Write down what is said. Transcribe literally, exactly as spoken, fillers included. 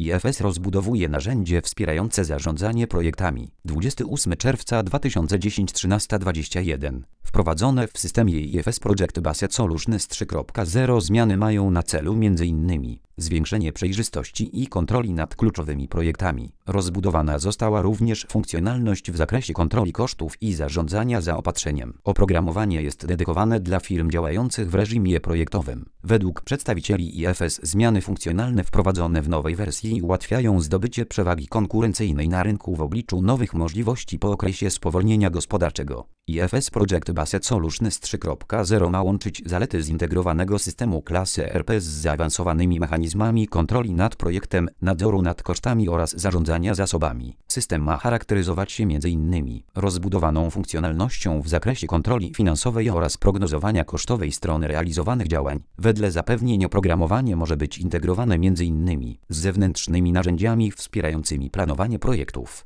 I F S rozbudowuje narzędzie wspierające zarządzanie projektami. dwudziestego ósmego czerwca dwa tysiące dziesiątego trzynaście dwadzieścia jeden. Wprowadzone w systemie I F S Project Based Solutions trzy kropka zero zmiany mają na celu m.in. zwiększenie przejrzystości i kontroli nad kluczowymi projektami. Rozbudowana została również funkcjonalność w zakresie kontroli kosztów i zarządzania zaopatrzeniem. Oprogramowanie jest dedykowane dla firm działających w reżimie projektowym. Według przedstawicieli I F S zmiany funkcjonalne wprowadzone w nowej wersji ułatwiają zdobycie przewagi konkurencyjnej na rynku w obliczu nowych możliwości po okresie spowolnienia gospodarczego. I F S Project Based Solutions trzy kropka zero ma łączyć zalety zintegrowanego systemu klasy E R P z zaawansowanymi mechanizmami kontroli nad projektem, nadzoru nad kosztami oraz zarządzania zasobami. System ma charakteryzować się m.in. rozbudowaną funkcjonalnością w zakresie kontroli finansowej oraz prognozowania kosztowej strony realizowanych działań. Wedle zapewnień oprogramowanie może być integrowane m.in. z zewnętrznymi narzędziami wspierającymi planowanie projektów.